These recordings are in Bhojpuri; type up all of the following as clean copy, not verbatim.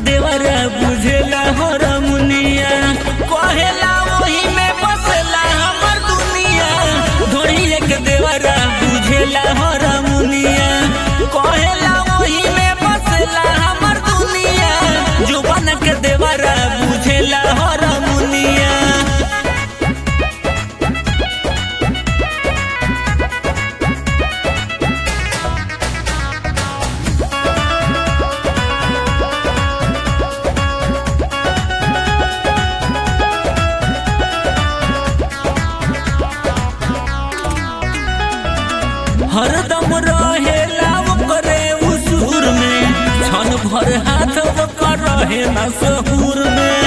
देवरा बुझेला हर मुनिया कहेला वही में बसेला हमर दुनिया ढोड़िए के देवरा बुझेला हर मुनिया कहेला वही में बसेला हमर दुनिया जुबान के देवरा बुझेला हर मुनिया। हरदम रहेला ओकरे उसूर में क्षण भर हाथ ओकर रहे न सहूर में।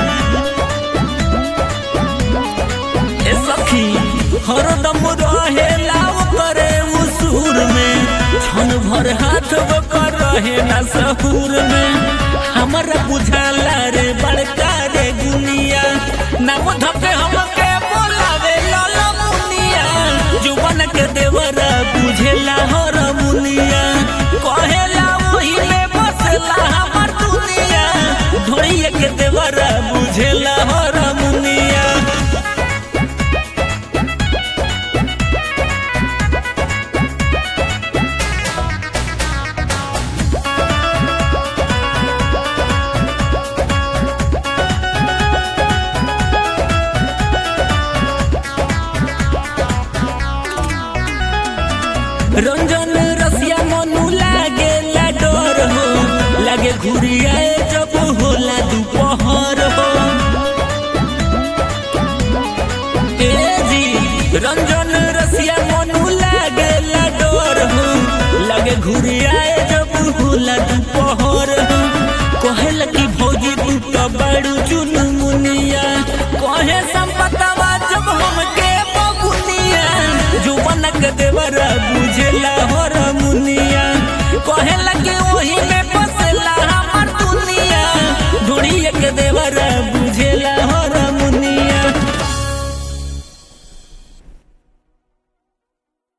ए सखी हरदम रहेला ओकरे उसूर में क्षण भर हाथ ओकर रहे न सहूर में। हमरा बुझाला रे बड़का रे दुनिया नाम धके हमके बोलावे लाला मुनिया जुबान के देवरा बुझेला हर मुनिया कहेला वही में बसेला हमर दुनिया ढोड़िए के देवरा बुझेला हर मुनिया। रंजन रसिया मनु लागे ला डर हो लागे घुरियाए जब होला दोपहर हो। ए जी रंजन रसिया मनु लागे ला डर हो लागे घुरियाए जब होला दोपहर हो। कहेला कि भौजी तू तो बड़ू चुन मुनिया कहे संपतवा जब हमके बबुनिया जुबान के देवरा बुझेला हर